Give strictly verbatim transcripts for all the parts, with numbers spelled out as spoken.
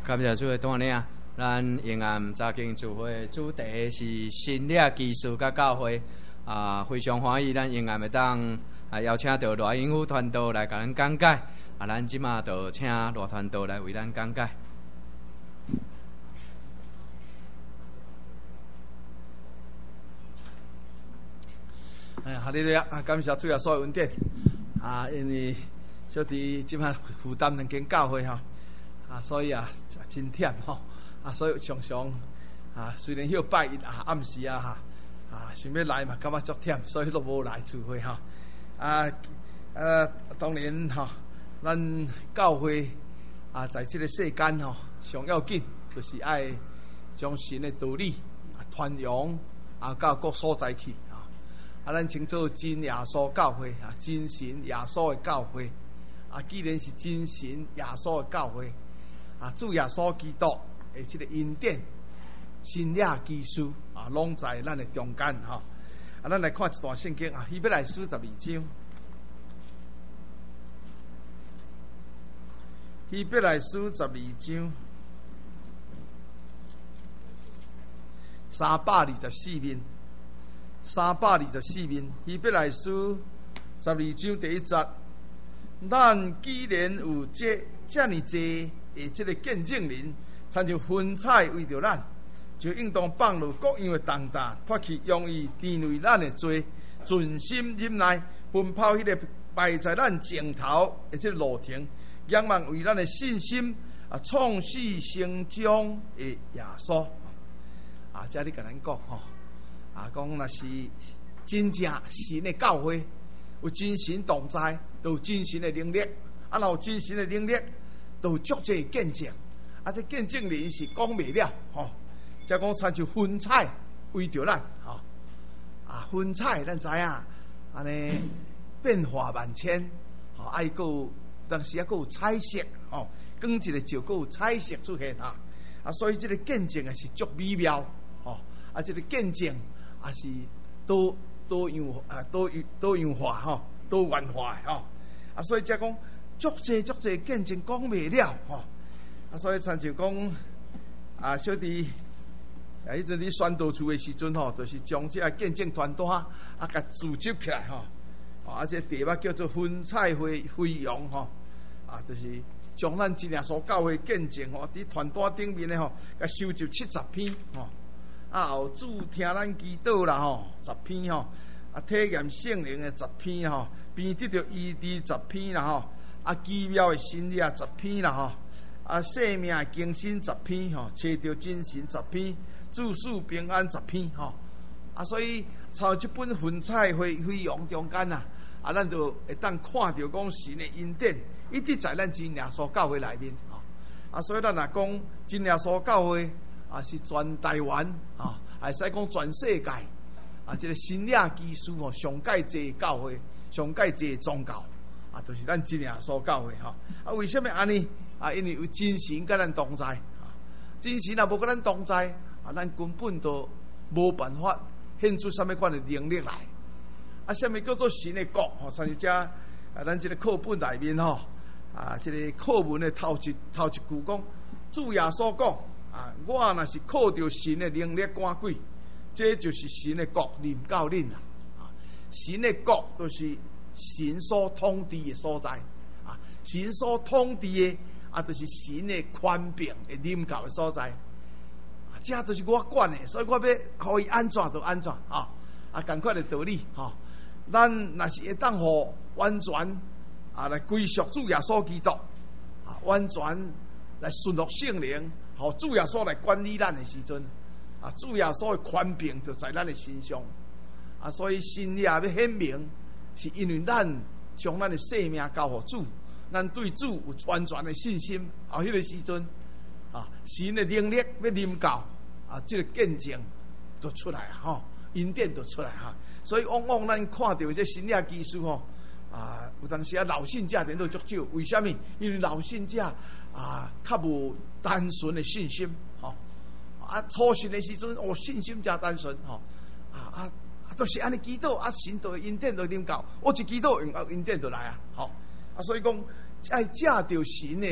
感謝主的帶領，咱永安早經聚會主題是新約技術甲教會啊，非常歡喜咱永安要當啊邀請到羅英武傳道來甲咱講解啊，咱即馬就請羅傳道來為咱講解。 哎，哈利路亞！啊，感謝主啊，所有恩典啊，因為小弟即馬負擔兩間教會吼。啊，所以啊，真忝吼！啊，所以常常啊，雖然休拜一啊，暗時啊，哈啊，想要來嘛，感覺足忝，所以都無來聚會吼。啊，呃，當然吼，咱教會啊，在這個世間吼，上要緊就是愛將神的道理啊傳揚啊到各所在去啊。啊，咱稱做真耶穌教會啊，真神耶穌的教會啊，既然是真神耶穌的教會。啊，主耶穌基督的這個恩典、新約技術啊，攏在咱的中間哈。啊，咱來看一段聖經啊，希伯來書十二章，希伯來書十二章三百二十四面，三百二十四面，希伯來書十二章第一節，咱既然有這這麼多。誒，這個見證人，參像雲彩為着咱，就應當放下各樣的重擔，脫去容易纏累咱的罪，盡心忍耐，奔跑迄個擺在咱前頭的這個路程，仰望為咱的信心啊，創始成終的耶穌啊！這裡甲咱講吼，啊，講若是真正神的教會，有真神同在，都有真神的能力，啊，若有真神的能力。都有足濟見證，啊！這見證人是講袂了，吼！即講參像雲彩為着咱，吼！啊，雲彩咱知影，安尼變化萬千，吼！愛有當時啊，佫有彩色，吼！光一個就佫有彩色出現哈！啊，所以這個見證啊是足美妙，吼！啊，這個見證啊是多多樣啊多多樣化，吼！多元化，吼！啊，所以即講。足濟足濟見證講袂了吼，啊，所以親像講啊，小弟啊，迄陣佇宣道處的時陣吼，就是將這個見證傳單啊，甲組織起來吼，啊，這題目叫做雲彩飛飛揚吼，啊，就是將咱真耶穌教會見證吼，佇傳單頂面咧吼，甲收集七十篇吼，啊，後主聽咱祈禱啦吼，十篇吼，啊，體驗聖靈的十篇吼，並得到醫治十篇啦吼。啊，奇妙的新約十篇啦吼，啊，生命的更新十篇吼，找到真神十篇，祝福平安十篇吼，啊，所以從這本雲彩飛飛揚中間啊，啊，咱就會當看到講神的恩典，一直在咱真耶穌教會內面吼，啊，所以咱若講真耶穌教會啊，是全台灣啊，還使講全世界啊，這個新約技術吼，上界濟教會，上界濟宗教。啊，就是咱真耶穌教會吼。啊，為什麼安尼？啊，因為有真神甲咱同在。啊，真神若無甲咱同在，啊，咱根本都無辦法顯出什麼款的能力來。啊，什麼叫做神的國？吼，像是遮啊，咱這個課本內面吼，啊，這個課文的頭一頭一句講，主耶穌講，啊，我若是靠着神的能力趕鬼，這就是神的國臨到恁啦。啊，神的國都是。神所統治的所在，啊，神所統治的啊，就是神的權柄的臨到的所在，啊，這都是我管的，所以我要互伊安怎就安怎，啊，啊，同款的道理，哈、啊，咱若是會當互完全啊來歸屬主耶穌基督，啊，完全來順服聖靈，互主耶穌來管理咱的時陣，啊，主耶穌的權柄就在咱的身上，啊，所以新約要顯明。是因為咱將咱的生命交予主，咱對主有完全的信心。後迄個時陣，啊，神的能力要臨到，啊，這個見證就出來啊，吼，恩典就出來哈。所以往往咱看到這新約技術吼，啊，有當時啊老信者人都足少，為什麼？因為老信者啊，較無單純的信心，吼，啊，初信的時陣，哦，信心加單純，吼，啊啊。都是安尼祈禱，啊，神就恩典就臨到，我一祈禱，恩恩典就來啊，吼，啊，所以講愛借着神的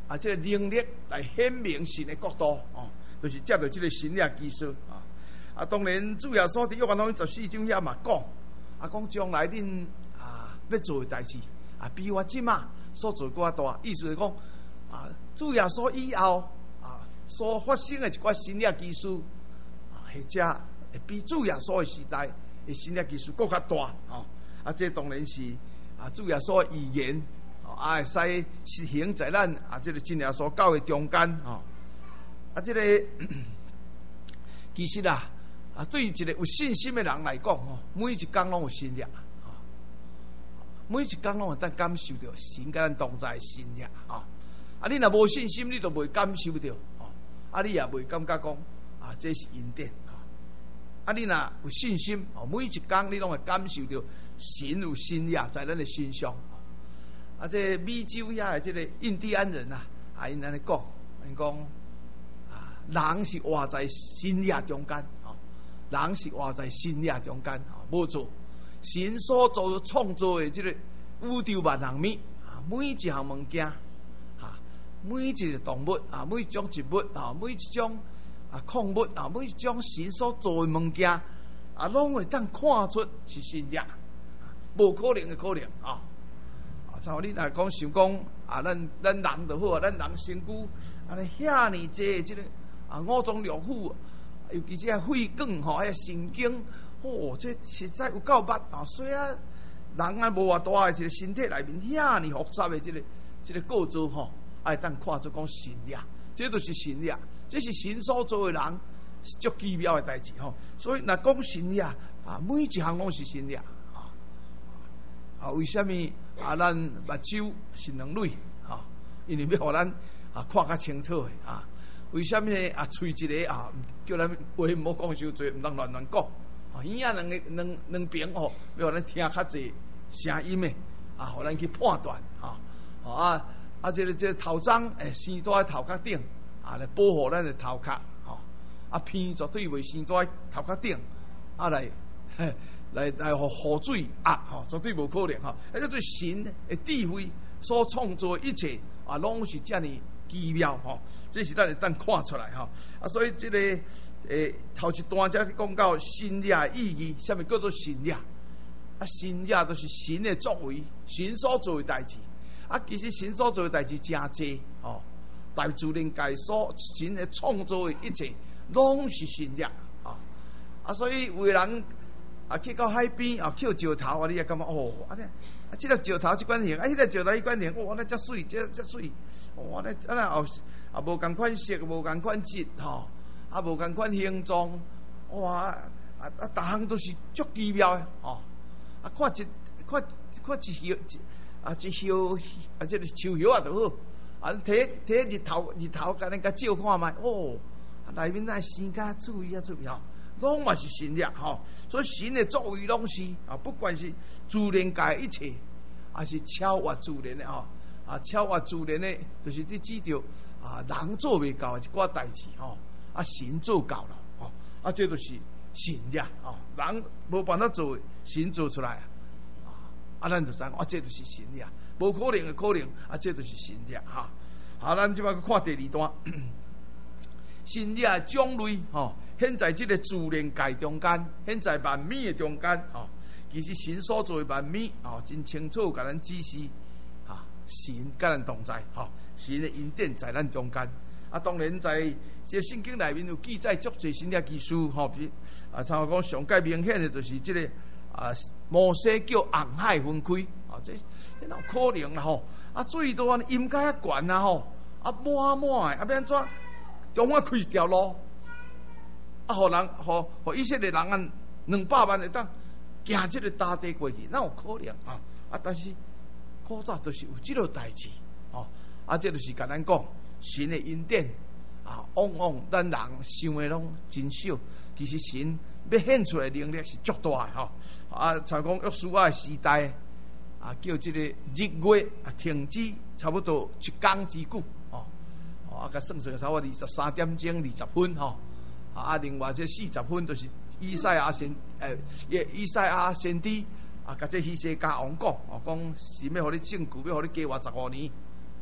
啊，这个能力来显明神的国度哦，就是借着这个新约基础啊。啊，当然主耶稣伫约翰福音十四章遐嘛讲，啊讲将来恁啊要做的代志啊，比我即马所做更大，意思是讲啊，主耶稣以后啊所发生的一寡新约基础啊，或者会比主耶稣的时代的新约基础更较大哦。啊，这当然是啊主耶稣的预言。啊，会使实行在咱啊，这个真耶稣教的中间吼。啊，这个其实啊，啊，对于一个有信心的人来讲吼，每一天拢有新约，吼，每一天拢会当感受到神甲咱同在的新约，吼。啊，你若无信心，你就袂感受到，吼。啊，你也袂感觉讲啊，这是恩典，吼。啊，你若有信心，吼，每一天你拢会感受到神有新约在咱的身上。啊，这美洲遐的这个印第安人啊，啊，因安尼讲，因讲啊，人是活在新约中间，哦，人是活在新约中间，哦，无错。神所做创造的这个宇宙万象面啊，每一项物件啊，每一个动物啊，每一种植物啊，每一种啊矿物啊，每一种神所做的物件啊，拢会当看出是新约，无可能的可能啊。像你若讲想讲啊，咱咱人就好啊，咱人身躯安尼遐尼济即个啊五脏六腑，尤其这肺管吼，遐神经，哦，这实在有够捌啊！所以啊，人啊无偌大的一个身体内面遐尼复杂的即个即个构造吼，爱当看出讲神力，这就是神力，这是神所做的人足奇妙的代志吼。所以若讲神力啊，每一项拢是神力啊啊！为什么？啊，咱目睭是两蕊，哈，因为要互咱啊看较清楚的啊。为什么啊？喙一个啊，叫咱话毋好讲伤多，毋通乱乱讲。啊，耳仔两个两两边哦，要互咱听较济声音的啊，互咱去判断啊。啊啊，这个这个头鬃诶，生在头壳顶啊，来保护咱的头壳。吼，啊，鼻绝对袂生在头壳顶啊来。嘿来来，互雨水压吼，绝对无可能吼。迄个对神的智慧所创造的一切啊，拢是遮尔奇妙吼。这是咱会当看出来吼。啊，所以这个诶头一段才讲到新约的意义，什么叫做新约？啊，新约就是神的作为，神所做的代志。啊，其实神所做的代志真济吼，大自然界所神的创造的一切，拢是新约啊。啊，所以有人。啊，去到海边啊，捡石头啊，你也感觉哦，啊咧，啊，这个石头这款型，啊，迄个石头迄款型，哇，那遮水，遮遮水，哇，那啊那后啊无共款色，无共款质吼，啊无共款形状，哇，啊啊，逐项都是足奇妙的吼，啊，看一看看一叶啊一叶啊，这个树叶啊就好，啊，摕摕日头日头甲恁甲照看觅，哦，啊内面那生甲注意啊注意吼。拢嘛是神力吼，所以神的作为拢是啊，不管是自然界一切，还是超越自然的吼，啊，超越自然的，就是你指着啊，人做未到的一寡代志吼，啊，神做到了吼，啊，这就是神力吼，人无办法做，神做出来啊，啊，咱就知啊，这就是神力，无可能的可能，啊，这就是神力哈。好，咱即摆去看第二段。神力的种类，吼，现在这个自然界中间，现在万米的中间，吼，其实神所做的万米，吼，真清楚甲咱指示，哈，神甲咱同在，吼，神的恩典在咱中间。啊，当然在这圣经内面有记载足侪神力奇事，吼，比啊，像我讲上界明显的就是这个啊，摩西叫红海分开，啊，这这哪有可能啦吼？啊，水都安阴界遐悬啊吼，啊满满的，啊要安怎？中央开一条路，啊，互人，互互以色列人按两百万会当行这个大地过去，哪有可能啊？啊，但是古早就是有这个代志，哦，啊，这就是甲咱讲神的恩典啊，往往咱人想的拢真少，其实神要显出来的能力是足大的吼。啊，像讲约书亚的时代啊，叫这个日月啊停止差不多一天之久。啊，甲算算差不多二十三点钟二十分吼，啊，另外这四十分就是以赛亚先诶，也、呃、以赛亚先知啊，甲这希西家王讲，哦，讲是要互你证据，要互你加活十五年，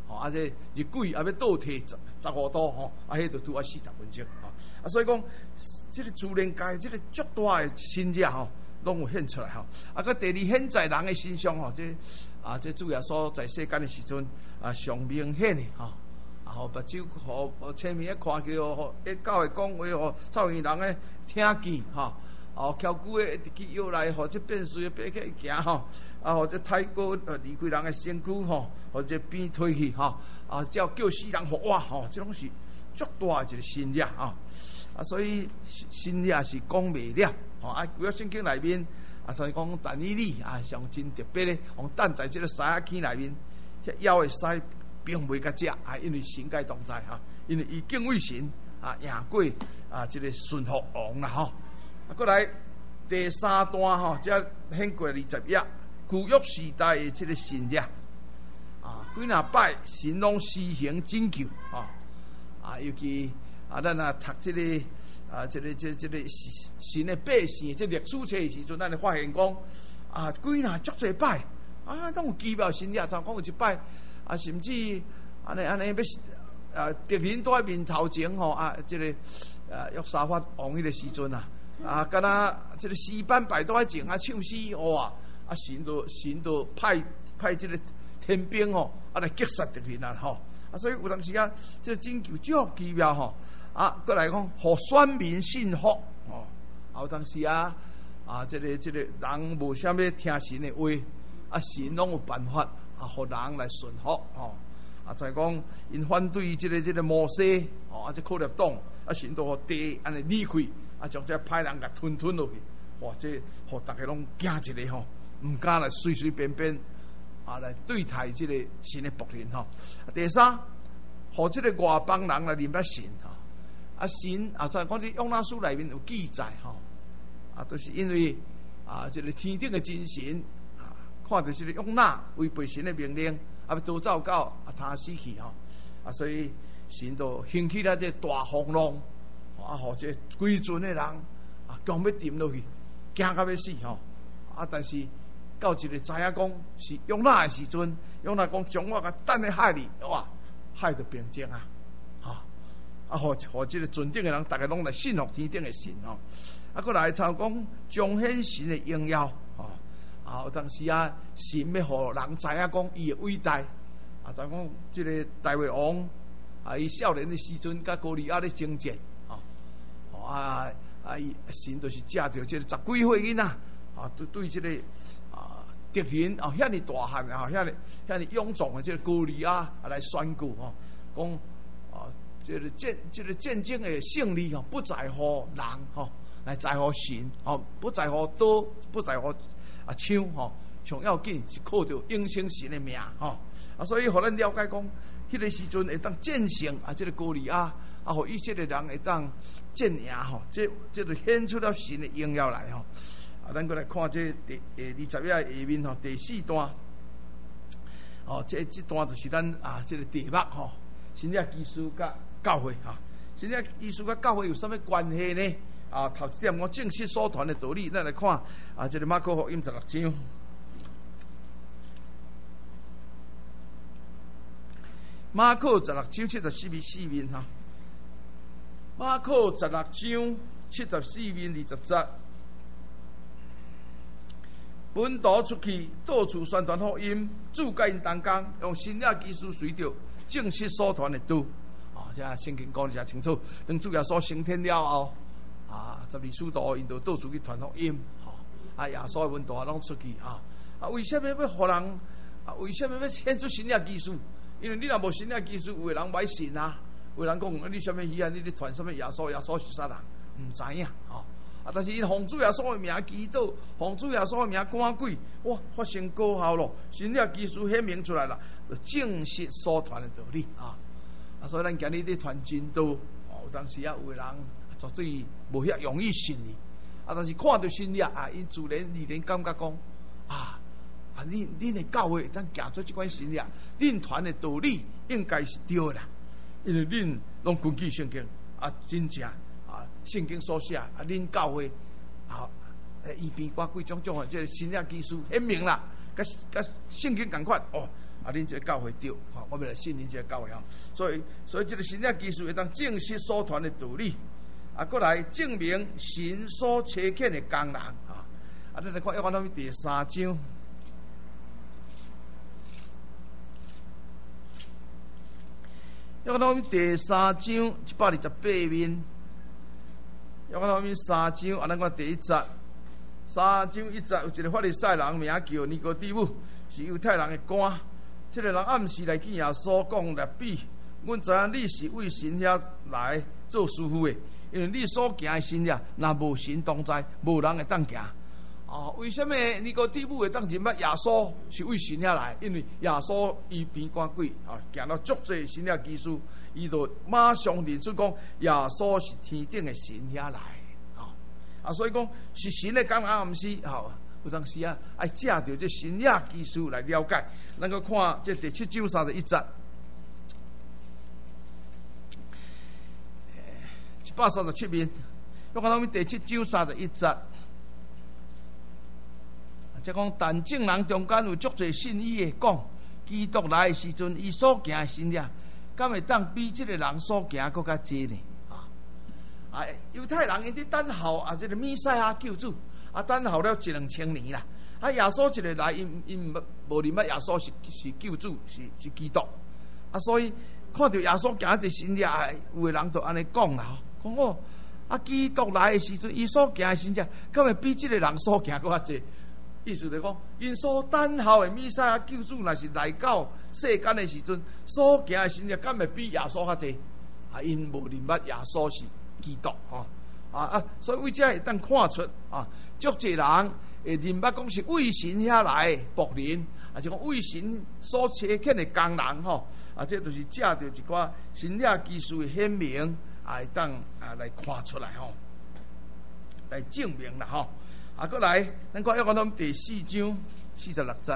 吼，啊这日晷也要倒退十十五度吼，啊迄就拄啊四十分钟吼，啊所以讲，这个自然界这个足大的新热吼，拢有显出来吼。啊，个第二显在人的身上吼，这啊这主要所在世间的时阵啊上明显的吼。啊，互目睭，互互前面一看叫，互一教会讲话，互草原人诶听见吼。哦，翘久诶，一直去摇来，或者变水爬起行吼，啊，或者太过呃离开人诶身躯吼，或者变退去吼，啊，只要叫死人活活吼，这拢是足大一个新热吼，啊，所以新热是讲袂了吼，啊，规个圣经内面啊，所以讲但以理啊，上真特别咧，on等在即个西亚区内面，遐枵诶狮并袂甲食，啊，因为神界同在哈，因为伊敬畏神啊，赢过啊，即个顺服王啦吼。啊，过来第三段吼，即显过二十页，旧约时代的即个新约啊，几若摆神拢施行拯救啊，啊，尤其啊，咱啊读即、这个啊，即、这个即即、这个神的百姓，即历史册的时阵，咱就发现讲啊，几若足侪摆啊，拢有奇妙新约，像讲有一摆啊，甚至安尼安尼要啊，敌人在面头前吼啊，即、这个啊约沙法王迄个时阵啊。啊，敢若即个诗班摆倒喺前啊唱诗哇，啊神都神都派派即个天兵吼，啊来击杀敌人啊吼，啊所以有当时啊，即个拯救足奇妙吼，啊过来讲，互选民信服吼，啊有当时啊啊即、这个即、这个人无啥物听神的话，啊神拢有办法啊，互人来顺服吼，啊再讲因反对即、这个即、这个摩西，哦啊即可立党，啊神都互地安尼离开。啊，将这歹人甲吞吞落去，哇！这互大家拢惊一个吼，唔敢来随随便便啊来对待这个神的仆人吼。第三，互这个外邦人来认捌神吼。啊神啊，在讲这约拿书内面有记载吼，啊都、就是因为啊这个天顶的真神啊，看到这个约拿违背神的命令，啊要逃走到啊他死去吼，啊所以神就兴起了这大风浪。啊，或者规船的人啊，强要沉落去，惊到要死吼！啊，但是到一个知影讲是约拿的时阵，约拿讲将我甲等在海里，哇，海就平静啊！吼、啊，啊，互互即个船顶的人，大家拢来信服天顶的神吼。啊，过来参讲彰显神的荣耀吼。啊，有当时啊，神要互人知影讲伊的伟大。啊，就讲即个大卫王啊，伊少年的时阵，甲歌利亚咧征战。啊啊！神就是借着这个十几岁囡仔啊，对对这个啊敌人啊，遐尼大汉啊，遐尼遐尼勇壮的这个歌利亚啊来宣告吼，讲啊，这个战这个战争的胜利吼，不在乎人吼，来在乎神吼，不在乎刀，不在乎啊枪吼，上要紧是靠着永生神的名吼啊，所以互咱了解讲，迄个时阵会当战胜啊，这个歌利亚。啊，互以色列人会当战赢吼，这这就显出了神的荣耀来吼。啊，咱过来看这第诶二十页下面吼，第四段，哦，这这段就是咱啊这个题目吼，新约基督甲教会哈，新约基督甲教会有啥物关系呢？啊，头一点我正式所传的道理，咱来看啊，这个马可福音十六章。马可十六章七十四面四面哈。马可十六章七十四面二十节，本道出去，到处宣传福音，主甲因同工，用新约基督随着正式所传的道。啊，这圣经讲得真清楚。等主耶稣升天了后，啊，十二使徒因就到处去传福音。吼、啊，耶稣的门徒拢出去啊。啊，为什么要互人？啊，为什么要显出新约基督？因为你若无新约基督，有的人歹信啊。有人讲，你什么语言？你咧传什么耶稣？耶稣是啥人？唔知影吼。啊，但是因奉主耶稣的名祈祷，奉主耶稣的名赶鬼，哇，发生果效咯。新约基督显明出来啦，就正式所传的道理啊。啊，所以咱今日咧传真道，哦，有当时啊，有的人绝对无遐容易信你。啊，但是看到新约啊，因自然而然感觉讲啊啊，恁恁的教会咱行做即款新约，恁传的道理应该是对啦。因为恁拢根据圣经啊，真正啊，圣经所写啊，恁教会啊，诶，伊边挂几种种啊，即个新约基督显明啦，甲甲圣经共款哦， 啊，恁这个教会对，吼，我们来信恁这个教会吼。所以，所以这个新约技术会当证实所传的道理，啊，过来证明神所差遣的工人啊。啊，咱来看约翰福音第三章。约翰福音第三章一百二十八面。约翰福音三章，啊，咱看第一节。三章一节有一个法利赛人名叫尼哥底母，是犹太人的官。这个人暗时来见耶稣，讲rab比，阮知影你是为神遐来做师傅的，因为你所行的神呀，若无神同在，无人会当行。哦，为什么尼哥底母会当认捌耶稣是为神遐来？因为耶稣伊边赶鬼啊，行到足济神遐技术，伊就马上认出讲耶稣是天顶的神遐来。啊，所以讲是神的工人，啊，毋是吼。有当时啊，爱借着这新约技术来了解。咱个看这第七章三十一节，一百三十七面。我看到我们第七章三十一节，即讲但正人中间有足侪信伊的讲，基督来的时阵，伊所行的信仰，敢会当比这个人所行更较济呢？啊，犹太人因伫等候啊，这个弥赛亚救主啊，等候了一两千年啦。啊，耶稣一个来，因因无认捌耶稣是是救主，是是基督。啊，所以看到耶稣行一新约，有个人就安尼讲啦，讲哦，啊，基督来的时阵，伊所行的新约，敢会比这个人所行更较济？意思就讲，因所等候的弥赛亚救主，若是来到世间的时阵，所行的新约，敢会比耶稣较济？啊，因无认捌耶稣是基督吼，啊啊，所以为这会当看出啊，足侪人会认捌讲是为神遐来的仆人，啊是讲为神所差遣的工人吼，啊，这就是借着一寡神约技术的显明，啊，会当啊来看出来吼，来证明啦吼。啊，过来，咱看约翰福音第四章四十六节，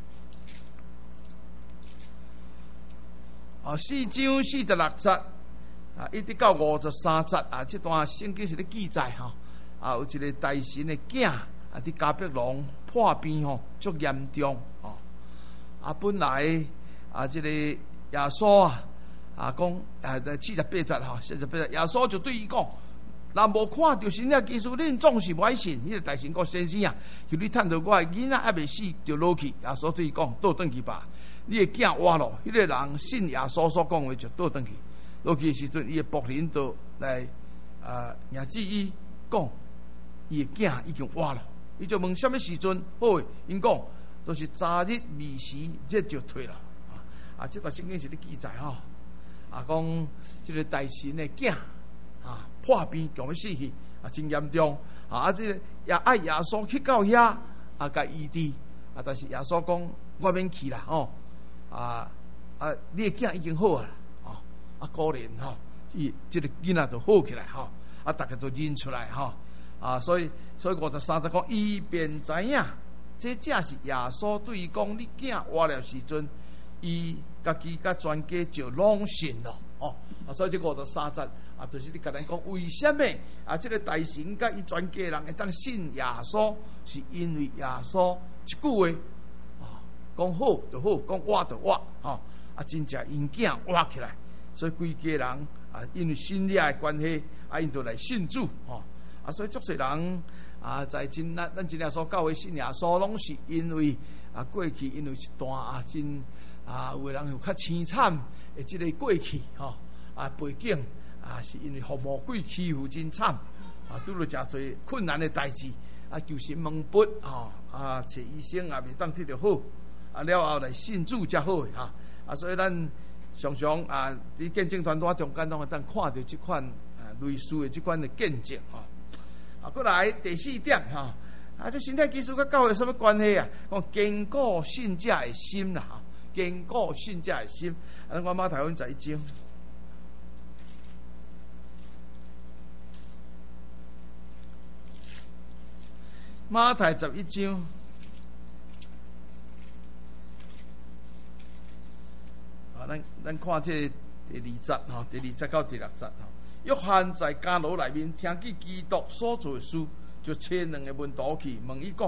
啊，四章四十六节。啊，一直到五十三节啊，这段圣经是咧记载吼，啊，有一个大神的囝啊，伫迦百农破病吼，足严重吼。啊，本来啊，这个耶稣啊，啊讲啊，四十八节吼，四十八节，耶稣就对伊讲：，若无看到神的技术，恁总是歹信。迄个大神讲：先生啊，求你趁着我的囡仔还未死就落去。耶稣对伊讲：倒转去吧，你的囝活咯。迄个人信耶稣所讲话，就倒转去。落去的时阵，伊的仆人就来啊，廿至伊讲，伊的囝已经活了。伊就问什么时阵好诶？因讲都是早日未时，这就退了。啊，啊，这段圣经是咧记载吼，啊，讲这个大神的囝啊破病，强要死去，啊，真严重。啊，啊，这个也爱耶稣去到遐啊，甲医治。啊，但是耶稣讲我免去啦，吼，啊啊，你的囝已经好啊。啊，果然吼，伊这个囡仔就好起来吼，啊，大家都认出来吼，啊，所以所以五十三节讲，伊便知影，这正是耶稣对伊讲，你囝活了时阵，伊家己甲全家就拢信了哦，啊，所以这五十三节啊，就是你甲咱讲，为什么啊？这个大神甲伊全家人会当信耶稣，是因为耶稣一句话啊，讲好就好，讲活就活，吼，啊，真正因囝活起来。所以规家人啊，因为信仰的关系，啊，因就来信主吼。啊，所以足侪人啊，在真咱咱真正所教会信仰，所拢是因为啊，过去因为一段啊真啊，有个人有较凄惨的即个过去吼啊背景啊，是因为互魔鬼欺负真惨啊，拄了诚侪困难的代志啊，求神问卜吼啊，找医生也未当得着好啊，了后来信主才好哈啊，所以咱。常常啊，伫见证团队中间，拢会当看到即款啊类似的即款的见证吼。啊，过来第四点吼，啊，这身体技术甲教会有什么关系啊？讲坚固信者的心啦，坚固信者的心。啊，我马太福音十一章，马太十一章。咱咱看这第二节吼，第二节到第六节吼。约翰在监牢内面听见基督所做的事，就找两个门徒去问伊讲：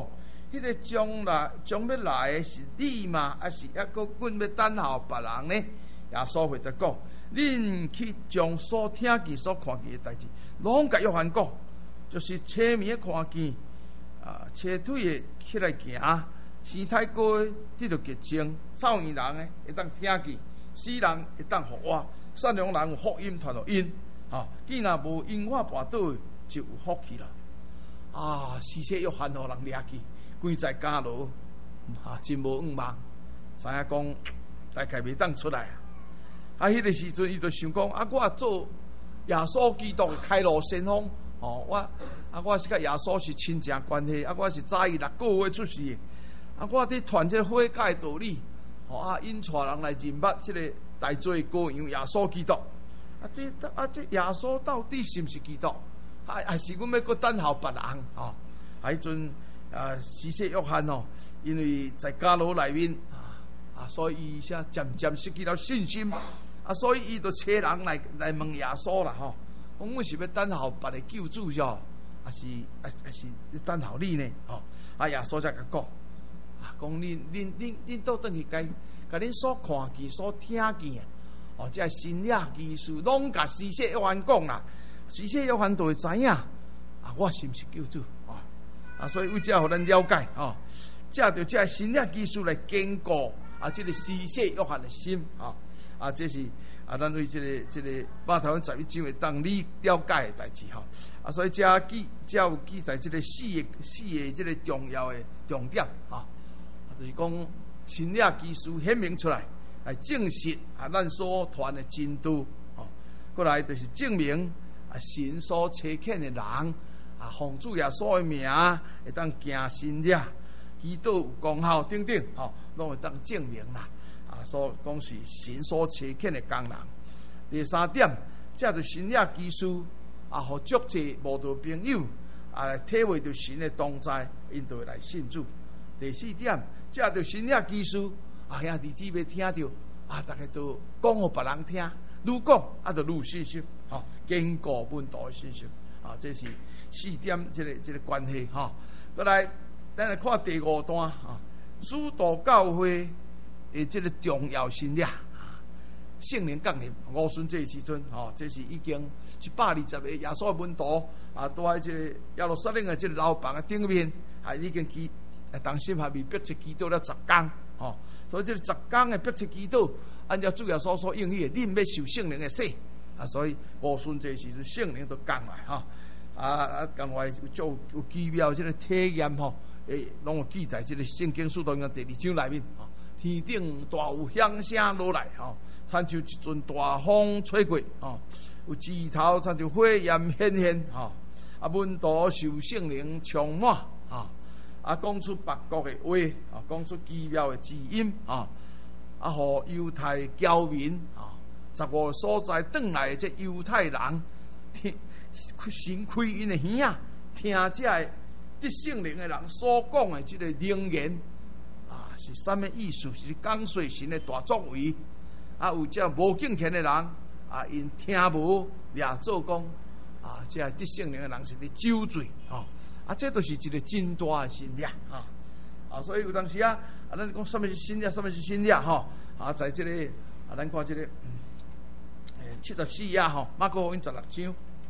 迄个将来将要来的是你吗？还是抑个阮要等候别人呢？耶稣会在讲，恁去将所听见、所看见的代志，拢甲约翰讲，就是车面的看见，啊，车腿的起来行，生态哥的得到洁净，少年人的会当听见，死人会当复活，善良人有福音传到因，啊，既若无因我跋倒就有福气啦。啊，施洗约翰互人掠去，关在监牢，啊，真无愿望，知影讲大概袂当出来。啊，迄个时阵伊就想讲，啊，我做耶稣基督的开路先锋，哦，我啊，我是甲耶稣是亲情关系，啊，我是早伊六个月出世的，啊，我伫传这个悔改道理，哦啊，引带人来认捌这个大罪羔羊耶稣基督，啊，这啊这耶稣到底是毋是基督？还还是阮要搁等候别人哦？啊，迄阵啊，施洗约翰哦，因为在监牢内面啊啊，所以伊才渐渐失去了信心。啊，所以伊就找人来来问耶稣啦，吼，讲阮是要等候别个救主噻，还是还还是要等候你呢？吼，啊，耶稣才甲讲，啊，讲恁恁恁恁倒转去甲甲恁所看见、所听见，哦，这新约技术拢甲施洗约翰讲啦，施洗约翰就会知影，啊，我是毋是救主？啊，啊，所以为这互咱了解，哦，借着这新约技术来坚固啊，这个施洗约翰的心，啊。啊，这是啊，咱为这个这个马太福音十一章会当你了解的代志吼。啊，所以这记这有记载这个四个四个这个重要的重点哈，啊，就是讲新约技术显明出来，来证实啊咱所传的真道哦。过来就是证明啊神所差遣的人啊，奉主耶稣的名会当行新约，基督有功效等等吼，拢会当证明啦。啊，所讲是神所差遣的工人。第三点，这就新约技术啊，互足济无道朋友啊来体会到神的同在，因就会来信主。第四点，这就新约技术啊，兄弟姊妹听到啊，大家都讲互别人听，愈讲啊就愈有信心，吼，坚固本道的信心啊，这是四点这个这个关系哈。过来，咱来看第五段啊，主道教会。诶，这个重要新约，圣灵降临五旬这时阵，吼，这是已经一百二十个耶稣的门徒啊，都喺这个耶路撒冷的这个楼房的顶面，啊，已经基啊，当时还未逼切基督了十天，吼，所以这个十天的逼切基督，按照主耶稣所应许的，恁要受圣灵的洗，啊，所以五旬这时阵圣灵都降来，哈，啊啊，降来做有奇妙这个体验，吼，诶，拢有记载这个圣经书当中第二章内面，吼。天顶大有响声落来，吼，亲像一阵大风吹过，吼，有枝头亲像火焰显现，吼，啊，门徒受圣灵充满，啊，啊，讲出别国的话，啊，讲出奇妙的字音，啊，啊，互犹太教民，啊，十五所在转来的这犹太人，听神开因的耳啊，听这个得圣灵的人所讲的这个灵言。是什么意思？是讲说神的大作为啊！有这无敬虔的人啊，因听无掠做讲啊，这得圣灵的人是咧酒醉啊！啊，这都是一个真大的新约啊！啊，所以有当时啊，啊，咱讲什么是新约，什么是新约哈？啊，在这个啊，咱看这个诶七十四页吼，马可福音十六章，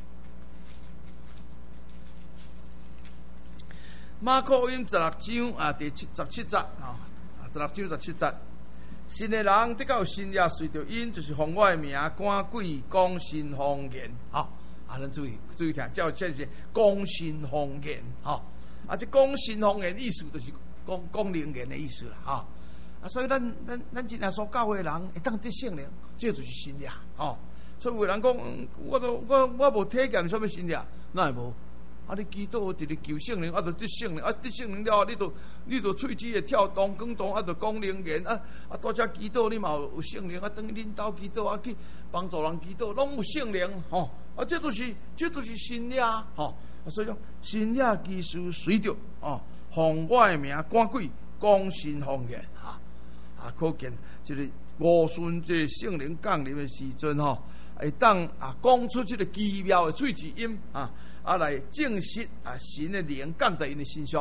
马可福音十六章啊，第七十七节啊。十六章十七节，信的人得到新约，随着因就是奉我的名赶鬼、讲神方言，吼啊！咱注意注意听，叫这是讲神方言，吼啊！这讲神方言意思就是讲讲灵言的意思啦，吼啊！所以咱咱咱今日所教会的人会当得圣灵，这就是新约，吼。所以有人讲，我都我我无体验什么新约，那会无？啊！你祈祷直直求圣灵，啊，就得圣灵，啊，得圣灵了，你就你就喙齿会跳动、讲动，啊，就讲灵言，啊啊，多遮祈祷你嘛有有圣灵，啊，等恁兜祈祷，啊，去帮助人祈祷，拢有圣灵，吼、哦，啊，这都、就是这都是新约，吼、哦，所以讲新约技术随着，哦，奉我的名赶鬼、讲神方言，哈，啊，可见就是五旬这圣灵降临的时阵，吼、哦，会当啊讲出这个奇妙的喙齿音，啊。啊，来证实啊，神的灵降在因的身上，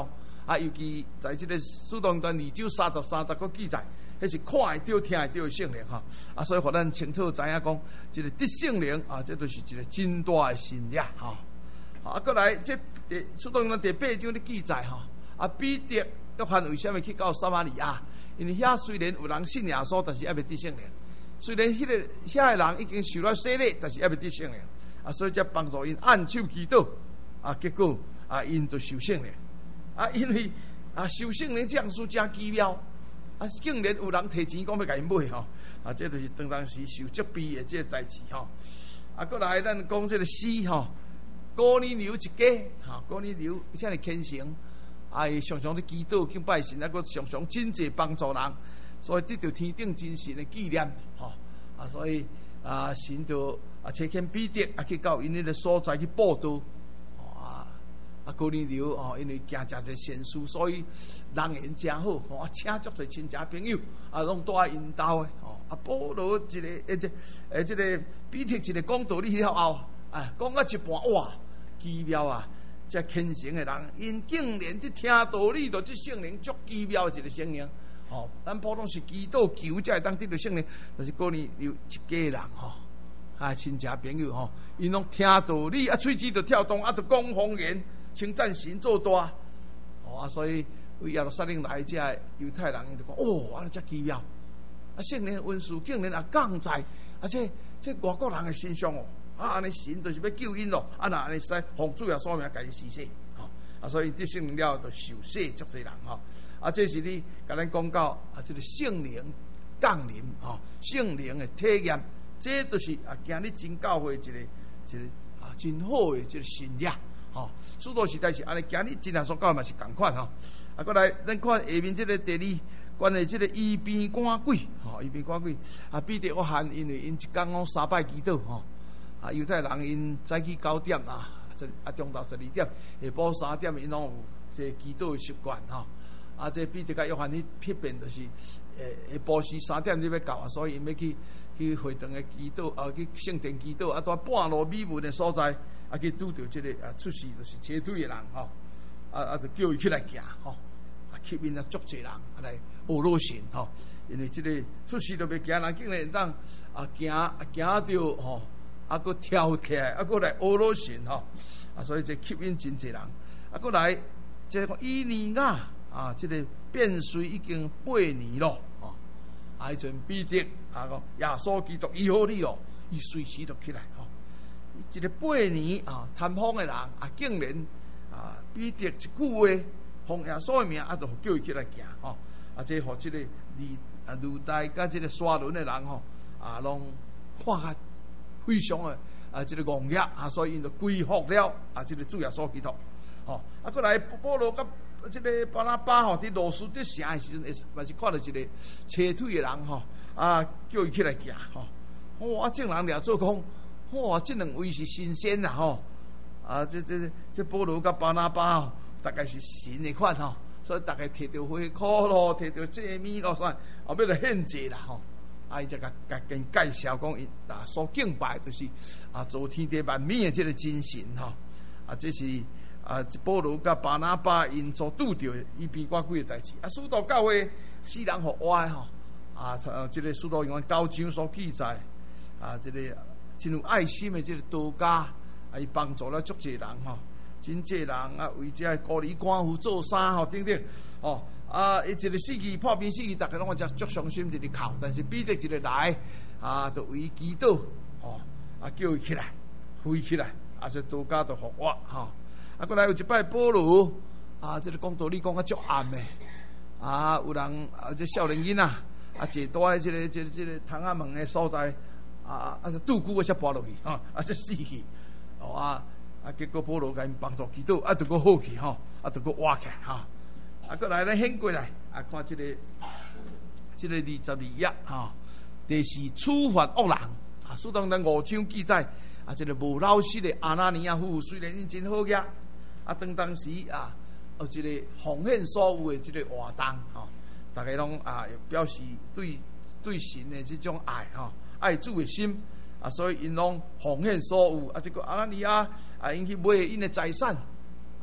啊，尤其在这个使徒行传二章三十三十个记载，迄是看会到、听会到的圣灵哈。啊，所以互咱清楚知影讲，这个得圣灵啊，这都是一个真大的信仰哈。啊，过来这第使徒行传第八章的记载哈，啊，彼得、约翰为什么去到撒玛利亚？因为遐虽然有人信耶稣，但是还未得圣灵。虽然迄、那个遐个人已经受了洗礼，但是还未得圣灵。啊，所以才帮助因按手祈祷。啊，结果啊，因就受圣灵。啊，因为啊，受圣灵这样事真奇妙。啊，竟然有人提钱讲要甲因买吼。啊，这就是当当时受责备的这代志吼。啊，过来咱讲这个诗吼，哥尼流一家，哈，哥尼流现在虔诚。啊，伊常常咧祈祷敬拜神，啊，佮常常真济帮助人，所以得到天顶真神的纪念，吼啊，所以啊，神就啊差遣彼得啊去到因迄个所在去报道，啊啊，哥尼流哦，因为行真济善事，所以人缘真好，吼啊，请足侪亲戚朋友啊，拢住在因兜的，吼啊，保罗一个诶这诶这个彼得一个讲道理了后，啊，讲到一半哇，奇妙啊！这虔诚的人，因竟然伫听道理，就即圣灵足奇妙一个声音。吼、哦，咱普通是祈祷求才会当得到圣灵，但是过年有一家人吼，啊亲戚朋友吼，因拢听道理，啊喙齿就跳动，啊就讲方言，称赞神做大。哦啊，所以为耶路撒冷来这犹太人，因就讲哦，啊遮奇妙，啊圣灵恩赐竟然也降在，啊这这外国人的身上哦。啊，安尼神就是要救因咯，啊那安尼使奉主耶稣名家己施洗，吼啊，所以得圣灵了就受洗足侪人吼，啊，这是你甲咱讲到啊，这个圣灵降临吼，圣灵的体验，这都是啊，今日真教会一个一个啊真好的一个信仰，吼，许多时代是安尼，今日真耶稣教会嘛是共款吼，啊，过来咱看下面这个第二。关于这个医病赶鬼，吼，医病赶鬼啊，彼得约翰因为因一讲讲三摆祈祷吼。啊，犹太人因早起九点啊，这啊中昼十二点，下晡三点因拢有这祈祷的习惯吼。啊，这彼得甲约翰迄迄边就是，诶，下晡时三点你要到啊，所以因要去去会堂的祈祷，啊去圣殿祈祷，啊在半路美文的所在，啊去拄着这个啊出事就是瘸腿的人吼，啊啊就叫伊起来行吼，啊吸引啊足侪人啊来学老神吼，因为这个出事都袂行人，竟然当啊行啊行到吼。啊，佮跳起来，啊，佮来阿罗神吼，啊，所以这吸引真济人，啊，佮来这个伊尼亚啊，这个变水已经八年咯，吼、啊，啊，迄阵彼得啊，讲耶稣基督医好你咯，伊随时就起来吼，一个八年啊，探访的人啊，竟然啊，彼得一句话，奉耶稣的名啊，就叫伊起来行吼，啊，这互这个历啊历代甲这个沙伦的人吼，啊，拢看下。非常的啊，这个狂热啊，所以因就归服了啊，这个主耶稣基督，吼啊，过来保罗甲这个巴拿巴吼，伫罗斯的城的时阵，也是看到一个瘸腿的人吼，啊，叫伊起来行吼，哇，正人俩做讲，哇，这两位是新鲜啦吼，啊，这这这保罗甲巴拿巴吼，大概是神的款吼，所以大概摕到花苦咯，摕到祭米咯，算后尾就献祭啦吼。啊，伊才甲甲跟介绍讲，伊啊所敬拜就是啊造天地万物的这个真神吼，啊这是啊保罗甲巴拿巴因所拄着伊边寡几个代志，啊使徒教会世人互歪吼，啊这个使徒行传九章所记载，啊这个真有爱心的这个道家，啊伊帮助了足侪人吼，真济人啊为这孤儿寡妇做衫吼等等，哦。啊！伊一个死去破病死去，大家拢只足伤心伫咧哭，但是彼得一个来啊，就为祈祷，哦，啊叫伊起来，飞起来，啊这道家就复活吼。啊，过来有一摆保罗啊，这个讲道理讲啊足暗的，啊有人啊这少年囡仔啊坐住喺这个这个这个窗仔门的所在，啊啊拄久啊才跋落去，吼啊才死去，哦啊啊结果保罗甲因帮助祈祷，啊就个好去吼，啊就个活起来吼。啊，过来咱掀过来，啊，看这个，这个二十二页哈，第是处罚恶人啊。书中咱五章记载啊，这个无老实的阿拿尼亚夫妇虽然因真好嘢，啊，当当时啊，有一个奉献所有的这个活动哈，大家拢啊表示对对神的这种爱哈，爱主的心啊，所以因拢奉献所有啊。这个阿拿尼亚啊，因去买因的财产。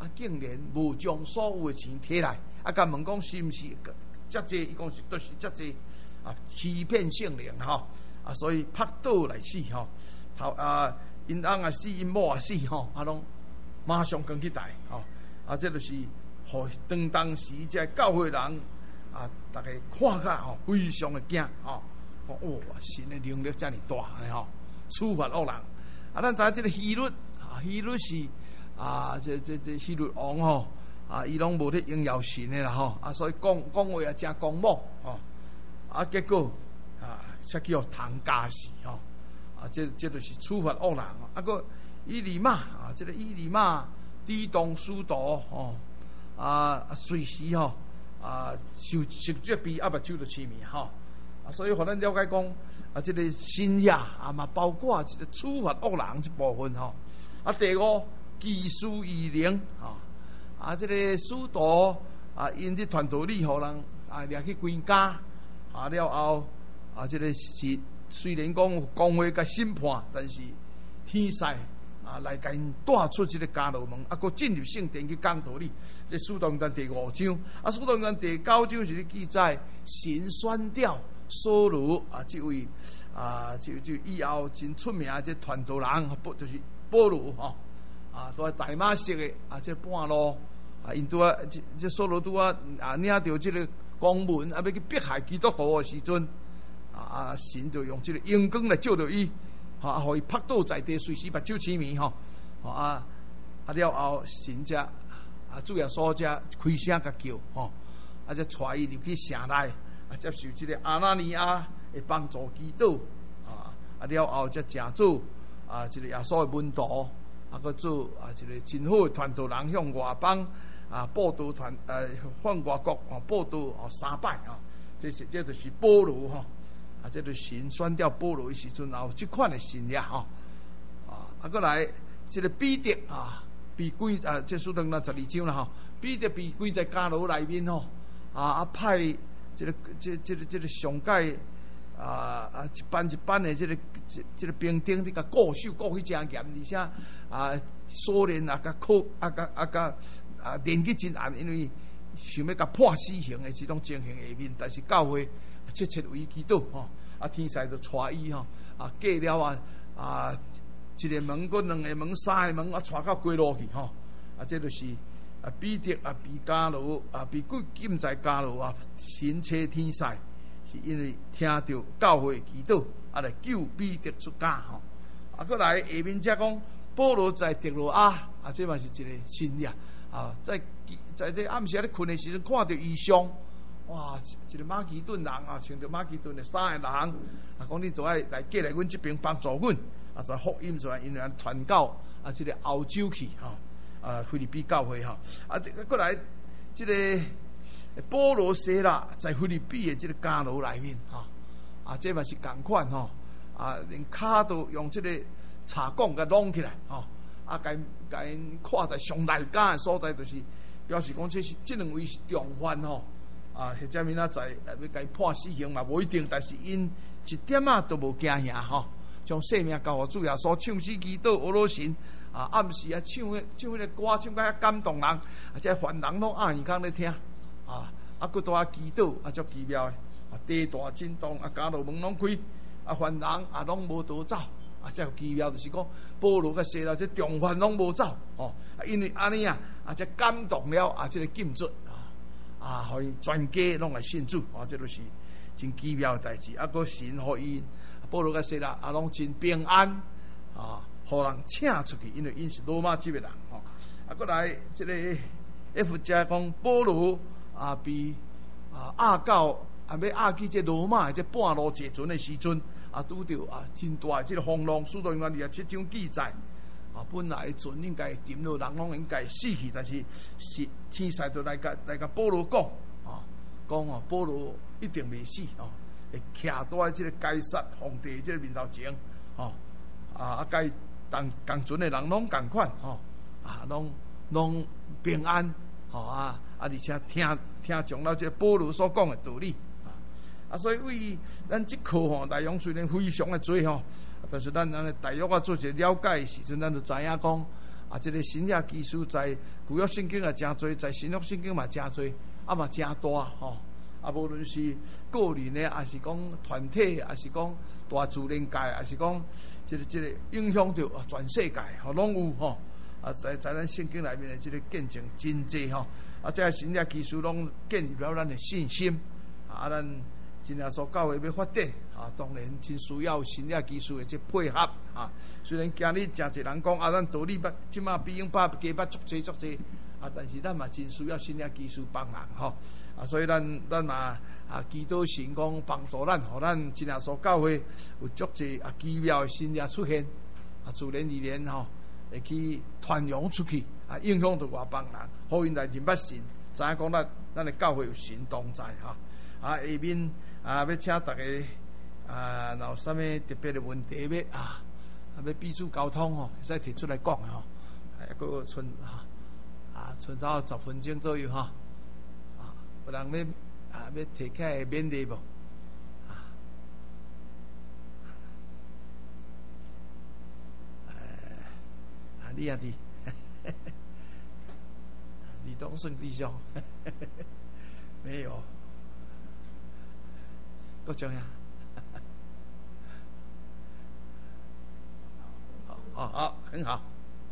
啊，竟然无将所有的钱摕来，啊，甲问讲是毋是遮济？伊讲是都是遮济啊，欺骗性灵吼啊，所以拍倒来死吼，头啊，因翁也死，因某也死吼，啊，拢马上跟去台吼，啊，这就是互当当时这教会人啊，大家看甲吼非常的惊吼，讲哦，神的能力遮尔大安吼，处罚恶人啊，咱知影这个希律啊，希律是。啊，这这这希律王吼，啊，伊拢无咧应邀神的啦吼，啊，所以讲讲话也真公猛吼，啊，结果啊，才叫唐家死吼，啊，这这就是处罚恶人啊，啊个以利马啊，这个以利马低动疏导吼，啊，随时吼啊受受责备啊，目睭就痴迷吼，啊，所以互咱了解讲啊，这个新约啊嘛，包括这个处罚恶人这部分吼，啊，第五。技术异灵啊，啊，这个使徒啊，因这传道理，互人啊掠去归家啊了后啊，这个是虽然讲讲话甲审判，但是天使啊来甲因带出这个迦罗门，啊，佮进入圣殿去讲道理。这使徒行传第五章，啊，使徒行传第九章是记载神选掉扫罗啊，这位啊，就就以后真出名这传道人，不就是保罗吼。啊，都系大马色的啊，这半路啊，因拄啊，这这扫罗拄啊啊，领到这个公文啊，要去迫害基督徒的时阵，啊啊，神就用这个阳光来照到伊，啊，互伊拍倒在地，随时目睭痴迷吼，啊啊了后，神才啊主耶稣才开声甲叫吼，啊，才带伊入去城内，啊，接受这个阿拿尼亚的帮助祈祷，啊啊了后才正做啊，这个耶稣的门徒。啊，个做啊，一个真好的传道人向外邦啊，报道传呃，向外国啊，报道哦三摆啊，这是这就是保罗吼，啊，这就是神选掉保罗的时阵，然后这款的信仰吼，啊，啊，过来这个彼得啊，被关啊，这书登那十二章啦吼，彼得被关在监牢内面吼，啊啊派这个这这个这个上界。啊啊！一班一班的这个这这个兵丁，你甲固守固去真严，而且啊，苏联啊，甲考啊，甲啊，甲啊，连去真暗，因为想要甲判死刑的这种情形下面，但是教会切切为祈祷吼，啊，天使就带伊吼，啊，过了啊啊，一个门过两个门三个门啊，带到街路去吼，啊，这就是啊彼得啊被监牢啊被关禁在监牢啊，神差天使。是因为听到教会祈祷，啊来救彼得出家吼，啊，过来下面则讲保罗在特罗亚，啊，这嘛是一个新约啊，在在这暗时咧困的时阵，看到异象，哇，一个马其顿人啊，穿着马其顿的衫的人，啊，讲你都爱来过来阮这边帮助阮，啊，在福音在因为传教啊，这个欧洲去吼，啊，菲律宾教会吼，啊，这个过来这个。保罗西拉在菲律宾的这个监牢里面，哈啊，这嘛是同款吼，啊，连骹都用这个茶缸给弄起来，吼啊，甲甲因看在上内间的所在，就是表示讲这是这两位是重犯吼，啊，或者明仔载要甲因判死刑嘛，无一定，但是因一点啊都无惊吓吼，将性命交互主耶稣，唱诗祈祷，俄罗神啊，暗时啊唱迄唱迄个歌，唱甲遐感动人，啊，这犯人拢暗耳孔咧听。啊！啊，佫多啊祈祷，啊，足奇妙诶！啊，地大震动，啊，监牢门拢开，啊，犯人啊，拢无逃走，啊，这奇妙就是讲，保罗甲西拉这重犯拢无走，哦，啊，因为安尼啊，啊，这感动了啊，这个禁足啊，啊，互因全家拢来信主，啊，这都是真奇妙诶代志，啊，佫神互因，保罗甲西拉啊，拢真平安，啊，互人请出去，因为因是罗马籍诶人，吼，啊，佫来这个 F 加讲保罗。啊，被啊押到啊要押去这罗马这半路坐船的时阵，啊拄到啊真大的这个风浪，使徒行传二十七章记载，啊本来船应该沉落，人拢应该死去，但是是天使就来甲来甲保罗讲，啊讲啊保罗一定未死，哦，会徛在这个该撒皇帝这个面头前，哦啊啊该同同船的人拢同款，哦啊拢拢平安，哦啊。啊！而且听听从了这保罗所讲的道理啊！啊，所以为咱这课吼内容虽然非常的多吼，但是咱咱大约啊做一个了解的时阵，咱就知影讲啊，这个新约技术在旧约圣经也真多，在新约圣经嘛真多，啊嘛真大吼。啊，无论是个人的，还是讲团体，还是讲大自然界，还是讲即个即个影响到全世界，吼，拢有吼。啊，在在咱圣经内面的即个见证真济吼。啊，这新约技术拢建立了咱的信心。啊，咱真正所教会要发展，啊，当然真需要新约技术的即配合。啊，虽然今日真侪人讲啊，咱道理捌即马比用把加捌足济足济。啊，但是咱嘛真需要新约技术帮人吼，啊，所以咱咱嘛啊，祈祷神讲帮助咱，互咱真正所教会有足济啊奇妙的新约出现，啊，自然而然吼会去传扬出去，啊，影响到外邦人，互因来认捌神，知影讲咱咱的教会有神同在吼，啊，下面啊要请大家啊，若有啥物特别的问题要啊，啊要彼此沟通吼，会使提出来讲吼，还佫剩哈。啊，剩到十分钟左右哈，啊，有人要啊要提起来勉励无？啊，呃，啊，你啊弟，李东胜弟兄，没有，够重要。好，好，好，很好。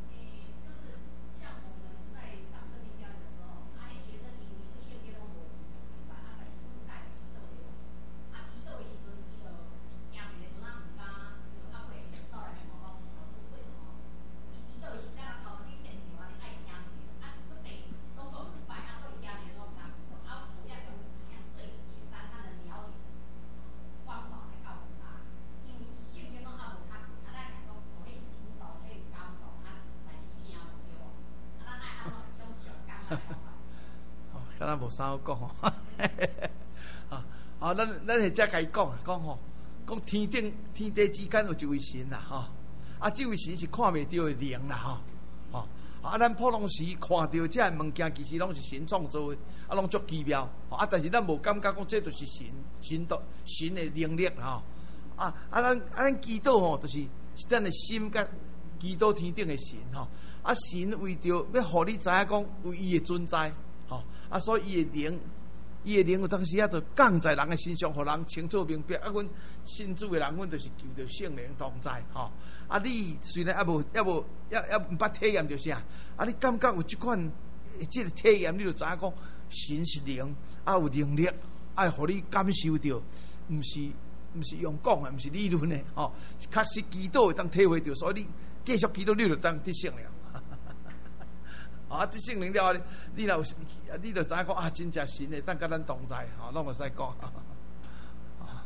咱无啥好讲吼，啊啊，咱咱会则甲伊讲讲吼，讲天顶天地之间有一位神啦吼，啊，这位神是看袂到的灵啦吼，吼啊，咱普通时看到这些物件，其实拢是神创造的，啊，拢足奇妙，啊，但是咱无感觉讲这就是神神的神的能力吼，啊啊，咱啊咱祈祷吼，就是是咱的心甲祈祷天顶的神吼，啊，神为着要互你知影讲有伊的存在。吼啊，所以伊的灵，伊的灵有当时啊，就降在人的身上，互人清楚明白。啊，阮信主的人，阮就是求着圣灵同在。吼啊，你虽然还无、还无、还还毋捌体验着啥，啊，你感觉有即款即个体验，你就知影讲神是灵，啊有能力，爱互你感受着，毋是毋是用讲的，毋是理论的。吼，确实祈祷会当体会着，所以你继续祈祷，你就当得圣灵。啊！这圣灵了，你若有，你就知影讲啊，真正神的，当甲咱同在，吼，拢会使讲。啊，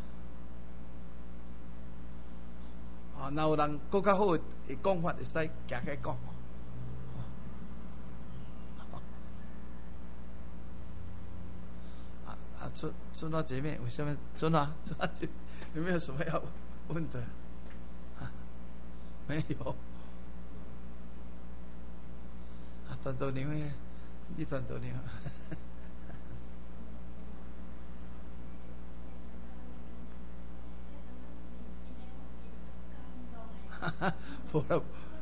啊，若有人更较好的讲法，会使行起讲。啊啊，春春华姐妹，为什么春华春华姐有没有什么要问的？啊，没有。传道人诶，你传道人，哈哈，无啦。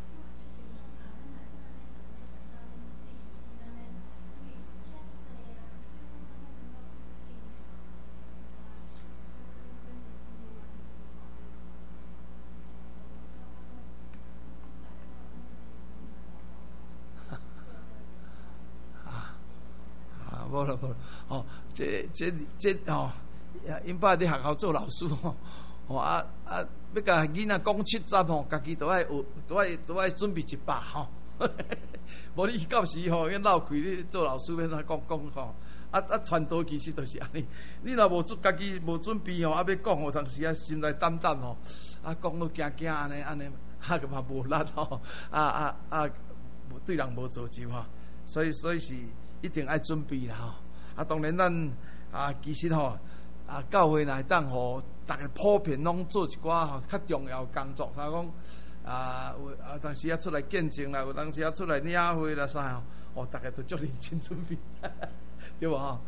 无啦无啦，哦，这这这哦，因爸伫学校做老师吼，哦啊啊，要甲囡仔讲七十吼，家己都爱有，都爱都爱准备一百吼，无你到时吼，要闹开你做老师要怎讲讲吼，啊啊，传道其实就是安尼，你若无做家己无准备吼，啊要讲吼，当时啊心内胆胆吼，啊讲都惊惊安尼安尼，啊个嘛无力吼，啊啊啊，对人无造就吼，所以所以是。一定爱准备啦吼！啊，当然咱啊，其实吼啊，教会内当互大家普遍拢做一寡吼较重要工作，啥讲啊，有啊，当时啊出来见证啦，有当时啊出来领会啦啥吼，哦，大家都足认真准备，对无吼？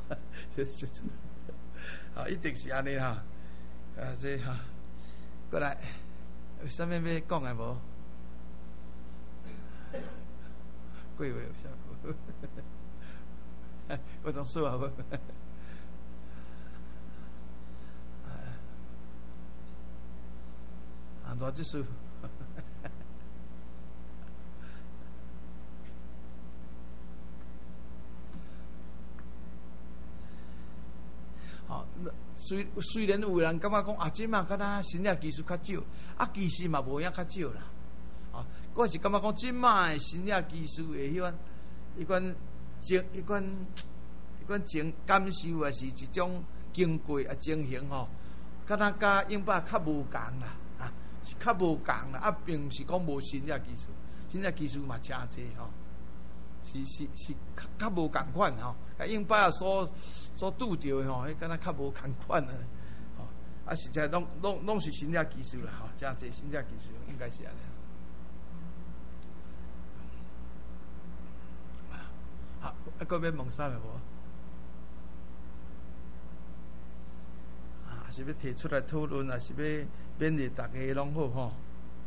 啊，一定是安尼哈！啊，这哈，过来，有啥物要讲诶无？ 过话有啥？我种说啊无。啊，偌即数。哦，虽虽然有人感觉讲啊，即马敢若新业技术较少，啊，其实嘛无影较少啦。哦，我是感觉讲即马的新业技术的迄款、迄款情、迄款、迄款情感受啊，是一种经过啊情形吼，敢若甲英巴较无共啦，啊，是较无共啦，啊，并毋是讲无新业技术，新业技术嘛诚济吼。是是是较较无共款吼，甲英巴所所拄着的吼，迄敢若较无共款啊，吼，啊实在拢拢拢是新业技术啦，吼，诚侪新业技术应该是安尼。好，啊，搁要问啥个无？啊，是要提出来讨论，还是要勉励大家拢好吼？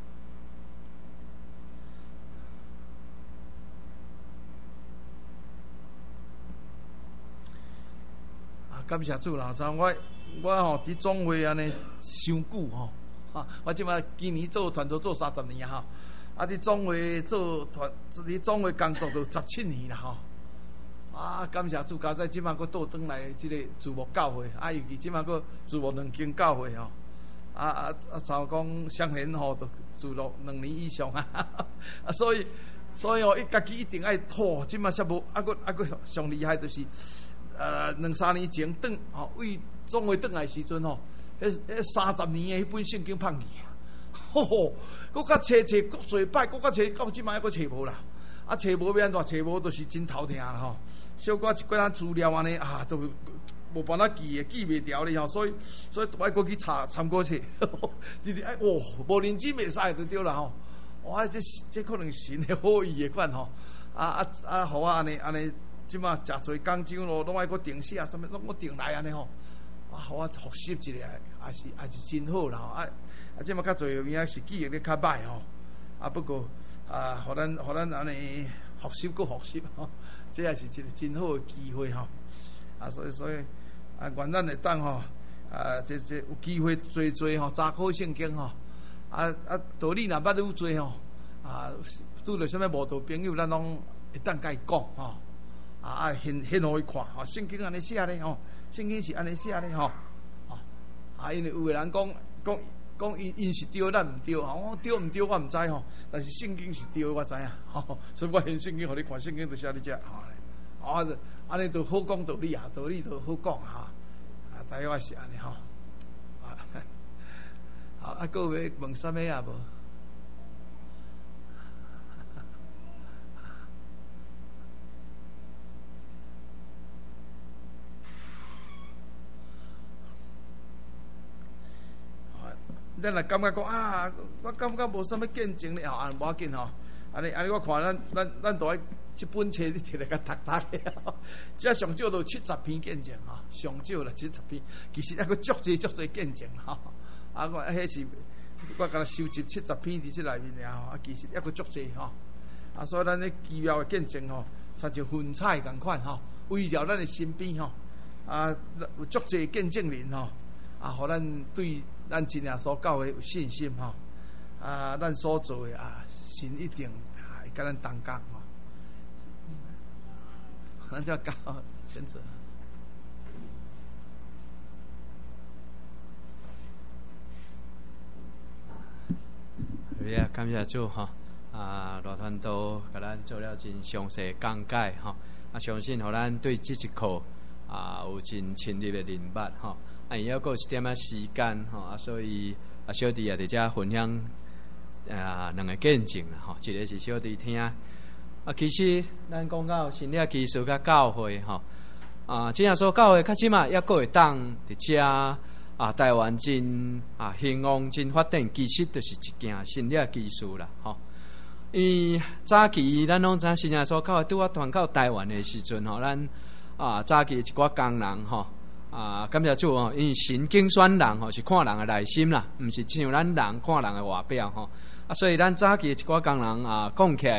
感谢主啦！我我吼伫总会安尼伤久吼，哈！我即摆今年做团组做三十年啊，啊！伫总会做团，伫总会工作都十七年啦吼。啊！感谢主，加在即摆佫倒转来即个字幕教会，啊！尤其即摆佫字幕两间教会吼，啊啊啊！像讲相连吼，都字幕两年以上啊！啊，所以所以哦，伊家己一定爱拖，即摆煞无啊佫啊佫上厉害就是。呃，两三年前转吼，为总会转来时阵吼，迄迄三十年的迄本圣经放去啊，吼吼，佫较找找各侪摆，佫较找到即摆佫找无啦，啊找无要安怎？找无就是真头疼啦吼，小可一寡仔资料安尼啊，都无办法记诶，记袂牢咧吼，所以所以爱过去查参考册，直直哎哦，无认真袂使就对啦吼，哇，这这可能神诶好意诶款吼，啊啊啊，互我安尼安尼。即马诚侪工章咯，拢爱搁定写，啥物拢搁定来安尼吼，啊，互我复习一下，也是也是真好啦吼。啊啊，即马较侪有影是记忆咧较歹吼，啊不过啊，互咱互咱安尼复习搁复习吼，这也是一个真好诶机会吼。啊，所以所以啊，愿咱会当吼，啊，这这有机会做做吼，查考圣经吼，啊啊，道理若捌愈做吼，啊，拄着啥物无道朋友，咱拢会当甲伊讲吼。啊，现现互伊看，吼，圣经安尼写咧，吼，圣经是安尼写咧，吼，啊，因为有个人讲讲讲因因是对，咱毋对，吼，我对毋对我毋知吼，但是圣经是对，我知影，吼，所以我现圣经互你看，圣经就写你遮，吼，啊，安尼就好讲道理啊，道理就好讲哈，啊，大概是安尼吼，啊，好，啊，各位问啥物啊无？咱若感觉讲啊，我感觉无啥物见证咧，吼，无要紧吼。安尼安尼，我看咱咱咱都爱一本册你摕来甲读读咧，即上少都七十篇见证吼，上少啦七十篇，其实抑个足侪足侪见证吼。啊，我迄是我甲收集七十篇伫即内面尔吼，啊，其实抑个足侪吼。啊，所以咱咧奇妙诶见证吼，参像云彩共款吼，围绕咱诶身边吼，啊，有足侪见证人吼，啊，互咱对。咱真正所教的有信心吼，啊，咱所做的啊，神一定啊会甲咱同工吼，咱就教选择。 好呀，感谢主吼，啊，罗团都甲咱做了真详细讲解吼，啊，相信互咱对这一课啊有真深入的认捌吼。啊，伊还阁有一点仔时间吼，啊，所以啊，小弟也伫遮分享啊两个见证啦吼，一个是小弟听啊，其实咱讲到新约技术甲教会吼，啊，真正说教会较即嘛，抑阁会当伫遮啊，台湾真啊兴旺真发展，其实就是一件新约技术啦吼。因为早期咱拢知新约所教会拄啊传到台湾的时阵吼，咱啊早期一寡工人吼。啊，感谢主哦！因为神拣选人吼，是看人的内心啦，毋是像咱人看人的外表吼。啊，所以咱早期一寡工人啊，讲起来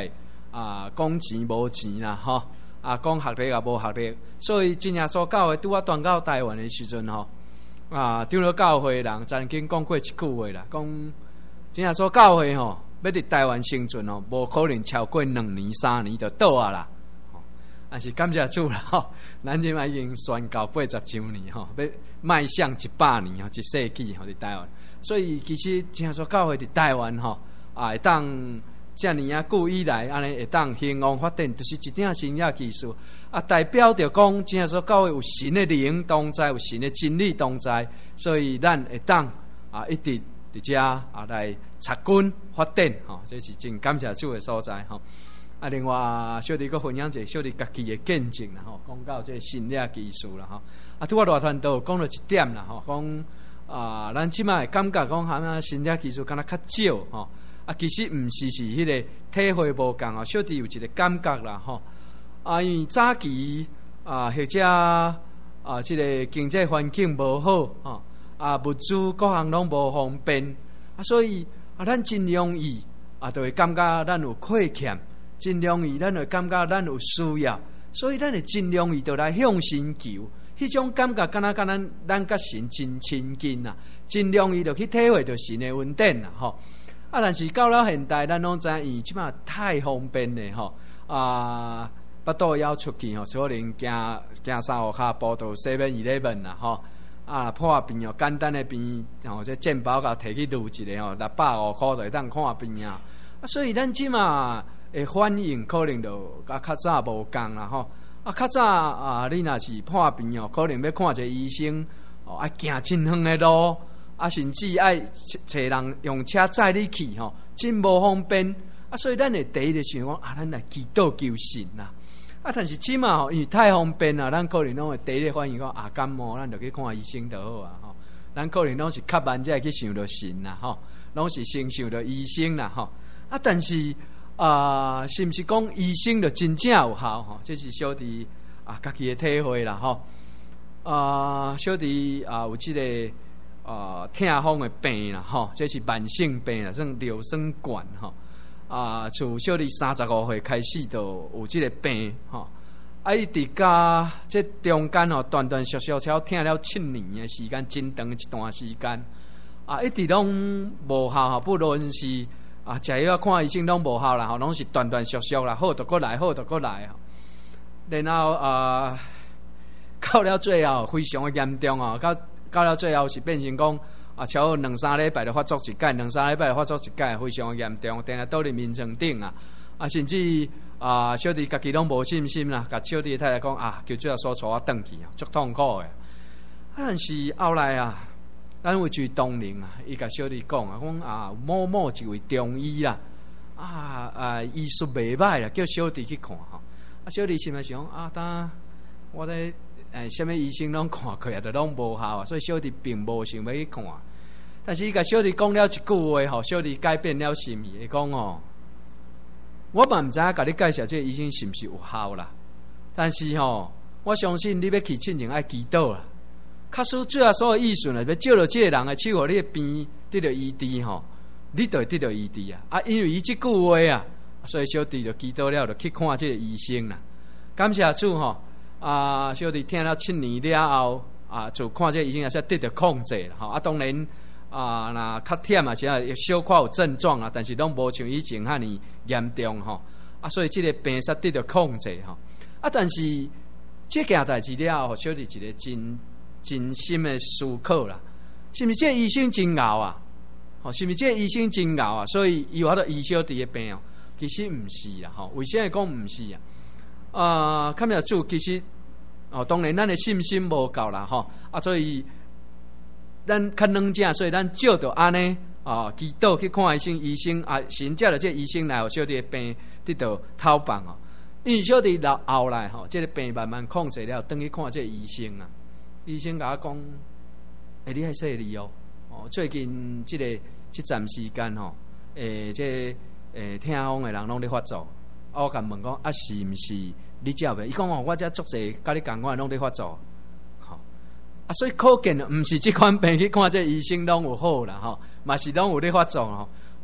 啊，讲钱无钱啦，吼啊，讲学历也无学历，所以真耶稣教会拄啊传到台湾的时阵吼啊，长老教会人曾经讲过一句话啦，讲真耶稣教会吼要伫台湾生存吼，无可能超过两年三年就倒啊啦。但是感谢主啦吼，咱即摆已经宣告八十周年吼，要迈向一百年吼，一世纪吼伫台湾。所以其实真耶稣教会伫台湾吼啊，会当遮尔啊久以来安尼会当兴旺发展，就是一点新约技术啊，代表着讲真耶稣教会有神的灵同在，有神的真理同在，所以咱会当啊一直伫遮啊来插根发展吼，这是真感谢主的所在吼。啊，另外小弟佫分享一下小弟家己的见证啦吼，讲到这新约技术啦吼，啊，拄啊热传道讲了一点啦吼，讲啊，咱即摆感觉讲哈那新约技术敢若较少吼，啊，其实毋是是迄个体会无共哦，小弟有一个感觉啦吼，啊，因为早期啊或者啊即个经济环境无好吼，啊物资各项拢无方便，啊，所以啊咱真容易啊，就会感觉咱有亏欠。真容易，咱会感觉咱有需要，所以咱会真容易就来向神求。迄种感觉，敢若敢咱咱甲神真亲近啊，真容易就去体会到神的恩典啦，吼。啊，但是到了现代，咱拢知影，即马太方便咧，吼啊，巴肚枵出去吼，可能行行三号骹步到 seven eleven 啦，吼啊，破病哦，简单的病吼，这健保甲摕去撸一个吼，六百五箍就会当看病啊。啊，所以咱即马诶反应可能就甲较早无共啦吼，啊较早啊，你若是破病哦，可能要看一个医生哦，啊行真远的路，啊甚至爱找人用车载你去吼，真无方便啊，所以咱会第一个想讲啊，咱来祈祷求神啦。啊，但是即马吼，因为太方便啦，咱可能拢会第一个反应讲啊感冒，咱就去看医生就好啊吼。咱可能拢是较慢才会去想到神啦吼，拢是先想到医生啦吼。啊，但是啊、呃，是毋是讲医生就真正有效吼？这是小弟啊家己的体会啦吼。啊、呃，小弟啊有即、这个啊、呃、痛风的病啦吼，这是慢性病啦，算尿酸管吼。啊，从小弟三十五岁开始就有即个病吼，啊一直甲这中间吼断断续续超痛了七年的时间，真长一段时间啊，一直拢无效吼，不论是啊，食药看医生拢无效啦，吼，拢是断断续续啦，好就过来，好就过来吼。然后啊、呃，到了最后非常的严重哦，到到了最后是变成讲啊，超两三礼拜就发作一届，两三礼拜就发作一届，非常的严重，定下倒伫眠床顶啊，啊，甚至啊，小弟家己拢无信心啦，甲小弟太太讲啊，求主要所带我转去啊，足痛苦的。但是后来啊。咱有一位同仁啊，伊甲小弟讲啊，讲啊某某一位中医啦，啊啊医术袂歹啦，叫小弟去看吼。啊，小弟心内想啊，当我咧诶，什么医生拢看过啊，都拢无效啊，所以小弟并无想要去看。但是伊甲小弟讲了一句话吼，小弟改变了心意，伊讲哦，我嘛毋知影甲你介绍这个医生是毋是有效啦，但是吼，我相信你要去亲情爱祈祷啦。卡使最后所有意思呢，要借着这个人的手，互你的病得到医治吼，你就会得到医治啊！啊，因为伊这句话啊，所以小弟就祈祷了，就去看这个医生啦。感谢主吼，啊，小弟听了七年了后，啊，就看这个医生也是得到控制啦。吼啊，当然啊，若较忝啊，是啊，小可有症状啊，但是拢无像以前遐尼严重吼。啊，所以这个病煞得到控制吼。啊，但是这件代志了后，小弟一个真。真心的思考啦，是毋是这个医生真牛啊？吼，是毋是这个医生真牛啊？所以伊有法度医小弟的病哦，其实毋是啦，吼，为啥会讲毋是啊？啊，看下主，其实哦，当然咱的信心无够啦，吼啊，所以咱较软正，所以咱照着安尼啊，祈祷去看医生，医生啊，神借着这医生来，互小弟的病得到透放哦。因为小弟老后来吼，这个病慢慢控制了，等去看这个医生啊。医生甲我讲，诶、欸，你还说你哦，哦，最近即、这个即站时间吼，诶、欸，即诶听风诶人拢咧发作，啊，我甲问讲，啊，是毋是你遮袂？伊讲哦，我遮足侪甲你共款拢咧发作，吼、哦，啊，所以可见毋是即款病去看这医生拢有好啦，吼、哦，嘛是拢有咧发作吼，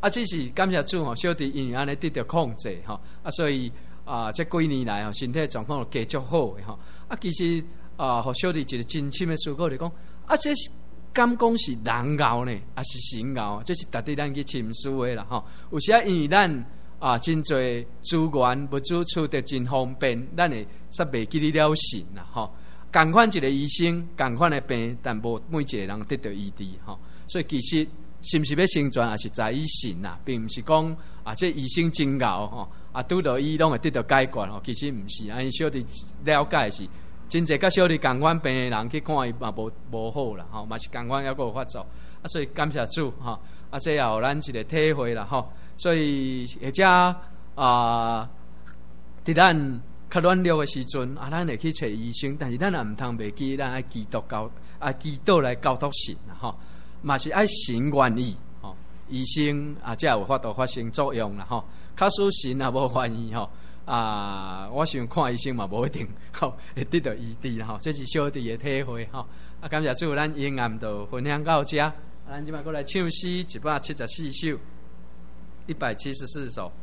啊，只是感谢主吼，小弟因为安尼得到控制吼，啊，所以啊，这几年来吼，身体状况就继续好诶吼。啊，其实啊，互小弟一个真心诶思考，就讲啊，这是敢讲是人熬呢，还是神熬？这是值得咱去深思诶啦吼。有时啊，因为咱啊，真侪资源物资取得真方便，咱会煞袂记哩了神啦吼。共款一个医生，共款诶病，但无每一个人得到医治吼。所以其实是毋是要生存，也是在于神呐，并毋是讲啊，这医生真熬吼，啊拄到伊拢会得到解决吼。其实毋是，啊，因小弟了解是，真侪甲小弟共款病诶人去看伊嘛无无好啦吼，嘛是共款还佫有法做，啊，所以感谢主吼，啊，这也互咱一个体会啦吼。所以或者啊，伫咱较软弱诶时阵，啊，咱会去找医生，但是咱也毋通袂记，咱爱祈祷交啊，祈祷来交托神啦吼。嘛是爱神愿意吼，医生啊，才有法度发生作用啦吼。假使神也无愿意吼，啊，我想看医生嘛无一定吼会得到医治啦吼。这是小弟的体会吼。啊，感谢主，咱阴暗就分享到这，啊，咱即摆过来唱诗一百七十四首，一百七十四首。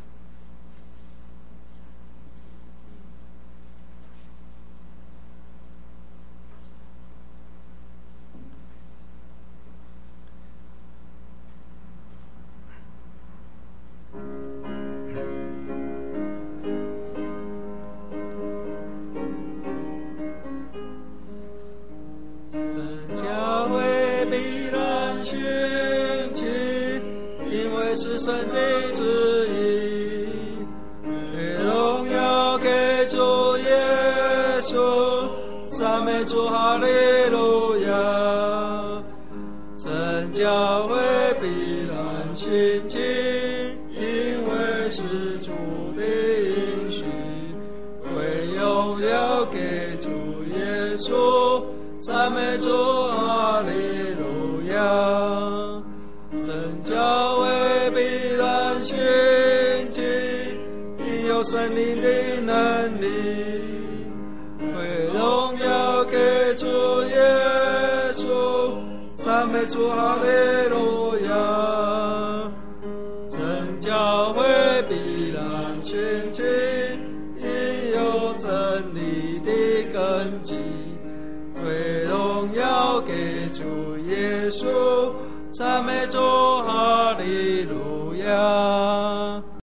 是神的旨意，荣耀给主耶稣，赞美主哈利路亚。真教会必然兴起，因为是主的应许，归荣耀给主耶稣，赞美主哈利路亚。真教会必然兴起，因有圣灵的能力，归荣耀给主耶稣，赞美主哈利路亚。真教会必然兴起，因有真理的根基，归荣耀给主耶稣，赞美主哈利路亚。